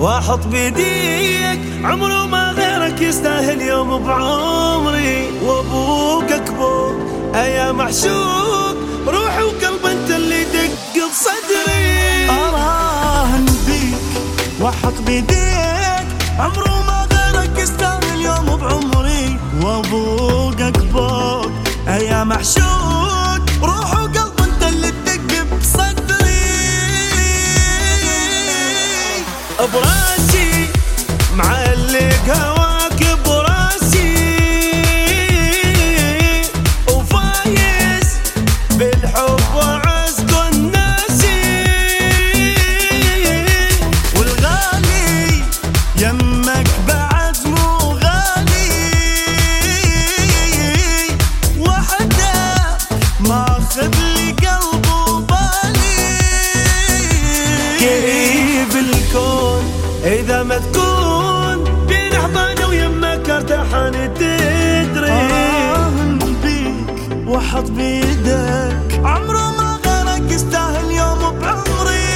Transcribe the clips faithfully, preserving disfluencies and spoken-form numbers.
واحط بيديك عمره ما غيرك يستاهل يوم بعمري. وابوك اكبر يا محشوق روحي وقلب انت اللي دق بصدري. اراهن بيك واحط بيديك عمره ما غيرك يستاهل يوم بعمري. وابوك اكبر يا محشوق روحي وقلب انت اللي دق بصدري. براسي معلق هواك براسي وفايز بالحب وعز الناسي. والغالي يمك بعد مو غالي وحده ماخذ لي قلب وبالي. كئيب الكون إذا ما تكون بين أحضاني ويمك ارتاح أنا تدري. اراهن بيك واحط بيدك عمره ما غيرك يستاهل يوم بعمري.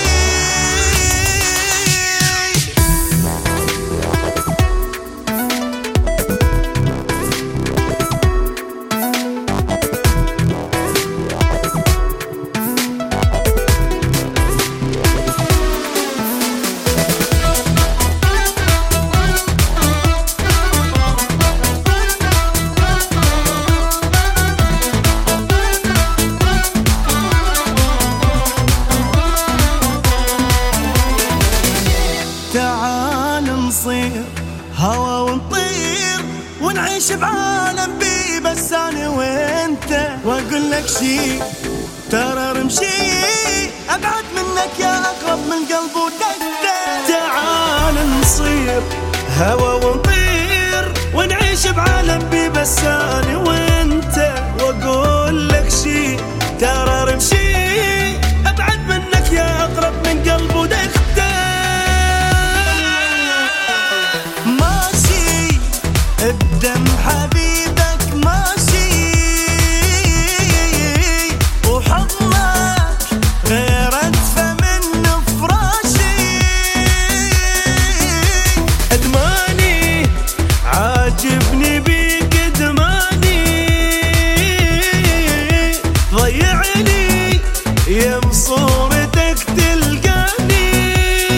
تعال نصير هوا ونطير ونعيش بعالم بي بس انا وانت. واقول لك شي ترى رمشي ابعد منك يا اقرب من قلب ودقه. تعال نصير هوا ونطير ونعيش بعالم بي بس أنا وانت. واقول لك شي ترى رمشي ابعد منك يا اقرب من قلب ودقه. الدم حبيبك ماشي وحضنك غير ادفى من فراشي. ادماني عاجبني بيك ادماني ضيعني يم صورتك تلقاني.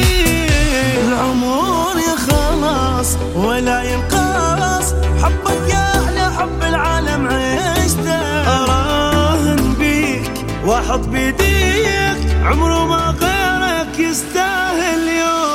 العمر يا خلاص ولا ينقاص حبك يا احلى حب العالم عشته. اراهن بيك واحط بيديك عمره ما غيرك يستاهل يوم